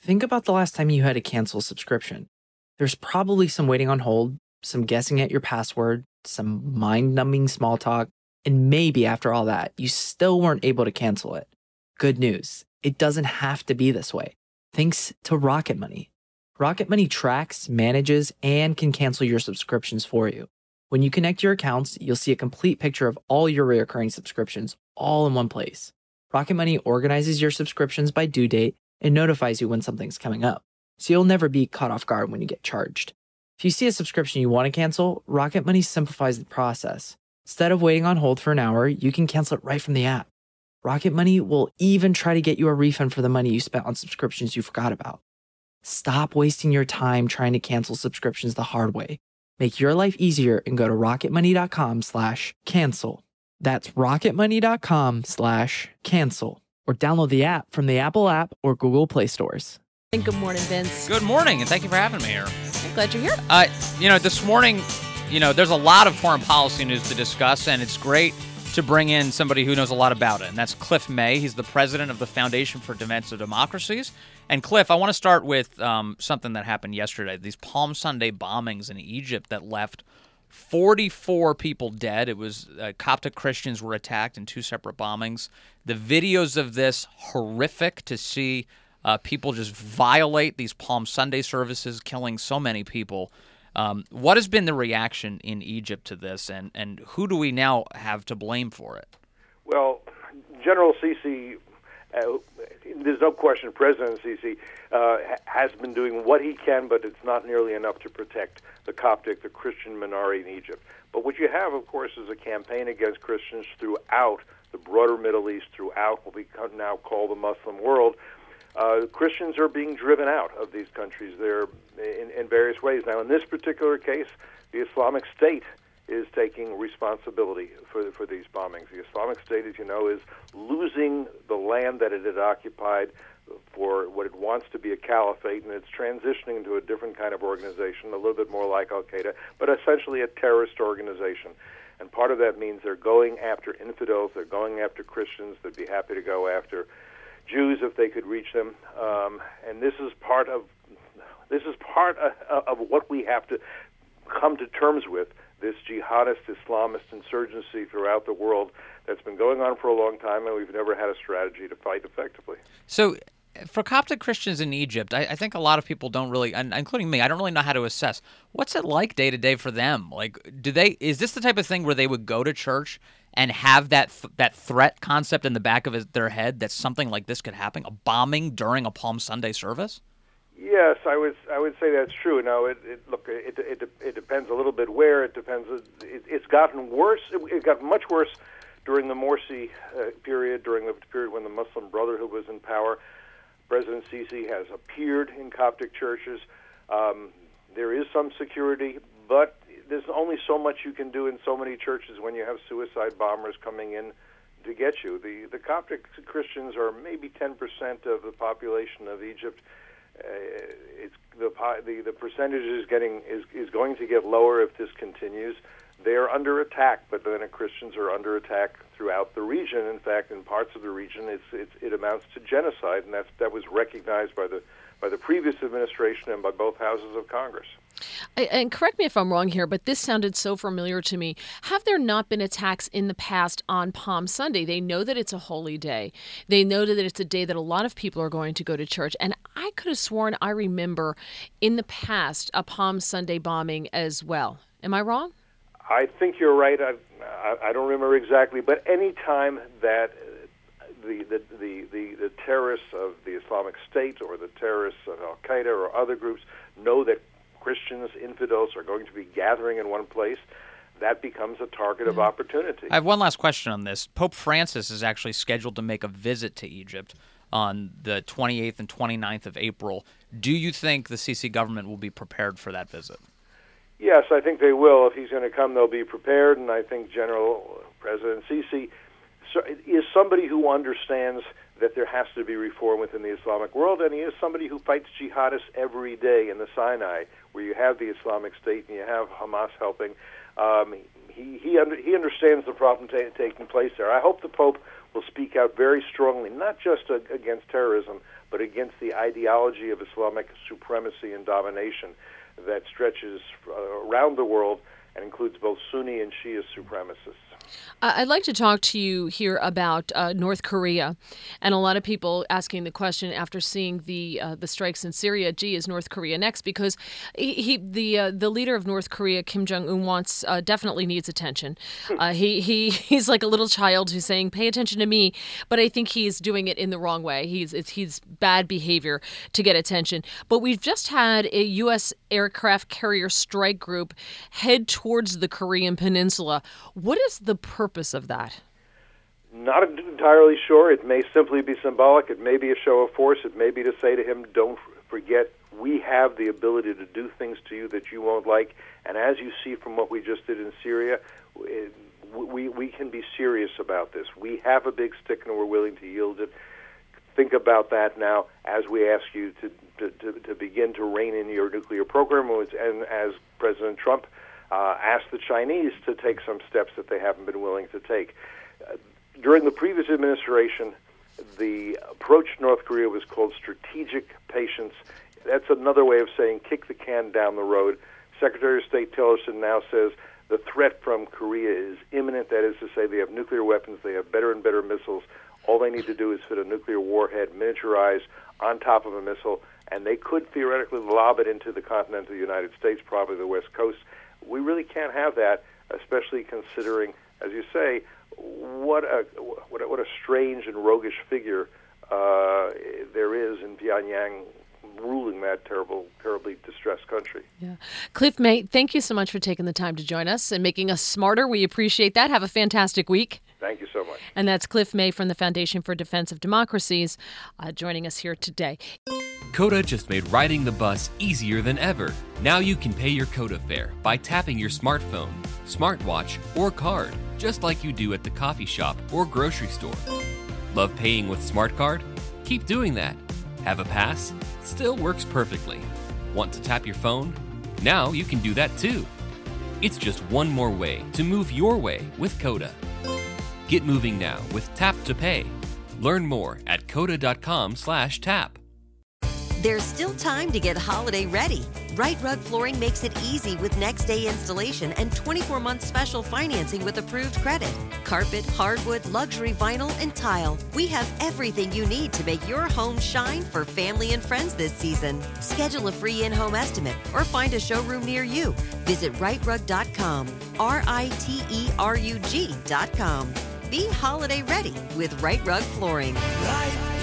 think about the last time you had to cancel a subscription. There's probably some waiting on hold, some guessing at your password, some mind numbing small talk, and maybe after all that, you still weren't able to cancel it. Good news, it doesn't have to be this way. Thanks to Rocket Money. Rocket Money tracks, manages, and can cancel your subscriptions for you. When you connect your accounts, you'll see a complete picture of all your recurring subscriptions all in one place. Rocket Money organizes your subscriptions by due date and notifies you when something's coming up, so you'll never be caught off guard when you get charged. If you see a subscription you want to cancel, Rocket Money simplifies the process. Instead of waiting on hold for an hour, you can cancel it right from the app. Rocket Money will even try to get you a refund for the money you spent on subscriptions you forgot about. Stop wasting your time trying to cancel subscriptions the hard way. Make your life easier and go to rocketmoney.com/cancel. That's rocketmoney.com/cancel. Or download the app from the Apple app or Google Play stores. Good morning, Vince. Good morning, and thank you for having me here. I'm glad you're here. This morning, there's a lot of foreign policy news to discuss, and it's great to bring in somebody who knows a lot about it, and that's Cliff May. He's the president of the Foundation for Defense of Democracies. And Cliff, I want to start with something that happened yesterday, these Palm Sunday bombings in Egypt that left 44 people dead. It was Coptic Christians were attacked in two separate bombings. The videos of this, horrific to see people just violate these Palm Sunday services, killing so many people. What has been the reaction in Egypt to this, and who do we now have to blame for it? Well, General Sisi, there's no question President Sisi has been doing what he can, but it's not nearly enough to protect the Coptic, the Christian minority in Egypt. But what you have, of course, is a campaign against Christians throughout the broader Middle East, throughout what we now call the Muslim world. Christians are being driven out of these countries. They're in various ways. Now, in this particular case, the Islamic State is taking responsibility for these bombings. The Islamic State, as you know, is losing the land that it had occupied for what it wants to be a caliphate, and it's transitioning into a different kind of organization, a little bit more like Al-Qaeda, but essentially a terrorist organization. And part of that means they're going after infidels, they're going after Christians, they'd be happy to go after Jews if they could reach them. And this is part of what we have to come to terms with, this jihadist Islamist insurgency throughout the world that's been going on for a long time, and we've never had a strategy to fight effectively. So for Coptic Christians in Egypt, I think a lot of people don't really, including me, I don't really know how to assess. What's it like day to day for them? Like, is this the type of thing where they would go to church and have that threat concept in the back of their head that something like this could happen, a bombing during a Palm Sunday service? Yes, I would say that's true. Now, it depends a little bit where. It depends. It's gotten worse. It got much worse during the Morsi period, during the period when the Muslim Brotherhood was in power. President Sisi has appeared in Coptic churches. There is some security, but there's only so much you can do in so many churches when you have suicide bombers coming in to get you. The Coptic Christians are maybe 10% of the population of Egypt. The percentage is going to get lower if this continues. They are under attack, but then the Christians are under attack throughout the region. In fact, in parts of the region, it amounts to genocide, and that was recognized by the previous administration and by both houses of Congress. And correct me if I'm wrong here, but this sounded so familiar to me. Have there not been attacks in the past on Palm Sunday? They know that it's a holy day. They know that it's a day that a lot of people are going to go to church. And I could have sworn I remember in the past a Palm Sunday bombing as well. Am I wrong? I think you're right. I don't remember exactly, but any time that the terrorists of the Islamic State or the terrorists of Al-Qaeda or other groups know that Christians, infidels, are going to be gathering in one place, that becomes a target of opportunity. I have one last question on this. Pope Francis is actually scheduled to make a visit to Egypt on the 28th and 29th of April. Do you think the Sisi government will be prepared for that visit? Yes, I think they will. If he's going to come, they'll be prepared, and I think President Sisi is somebody who understands that there has to be reform within the Islamic world, and he is somebody who fights jihadists every day in the Sinai, where you have the Islamic State and you have Hamas helping. He understands the problem taking place there. I hope the Pope will speak out very strongly, not just against terrorism, but against the ideology of Islamic supremacy and domination that stretches around the world and includes both Sunni and Shia supremacists. I'd like to talk to you here about North Korea, and a lot of people asking the question after seeing the strikes in Syria. Gee, is North Korea next? Because the leader of North Korea, Kim Jong-un, definitely needs attention. He's like a little child who's saying, "Pay attention to me," but I think he's doing it in the wrong way. He's bad behavior to get attention. But we've just had a U.S. aircraft carrier strike group head towards the Korean Peninsula. What is the purpose of that? Not entirely sure. It may simply be symbolic. It may be a show of force. It may be to say to him, don't forget, we have the ability to do things to you that you won't like. And as you see from what we just did in Syria, we can be serious about this. We have a big stick and we're willing to yield it. Think about that now as we ask you to begin to rein in your nuclear program, and as President Trump asked the Chinese to take some steps that they haven't been willing to take. During the previous administration, the approach to North Korea was called strategic patience. That's another way of saying kick the can down the road. Secretary of State Tillerson now says the threat from Korea is imminent. That is to say, they have nuclear weapons, they have better and better missiles. All they need to do is fit a nuclear warhead, miniaturized, on top of a missile, and they could theoretically lob it into the continent of the United States, probably the West Coast. We really can't have that, especially considering, as you say, what a strange and roguish figure there is in Pyongyang ruling that terribly distressed country. Yeah. Cliff May, thank you so much for taking the time to join us and making us smarter. We appreciate that. Have a fantastic week. Thank you so much. And that's Cliff May from the Foundation for Defense of Democracies joining us here today. Coda just made riding the bus easier than ever. Now you can pay your Coda fare by tapping your smartphone, smartwatch, or card, just like you do at the coffee shop or grocery store. Love paying with SmartCard? Keep doing that. Have a pass? Still works perfectly. Want to tap your phone? Now you can do that too. It's just one more way to move your way with Coda. Get moving now with Tap to Pay. Learn more at coda.com/tap. There's still time to get holiday ready. Right Rug Flooring makes it easy with next day installation and 24-month special financing with approved credit. Carpet, hardwood, luxury vinyl, and tile. We have everything you need to make your home shine for family and friends this season. Schedule a free in-home estimate or find a showroom near you. Visit rightrug.com, RITERUG.com. Be holiday ready with Right Rug Flooring. Right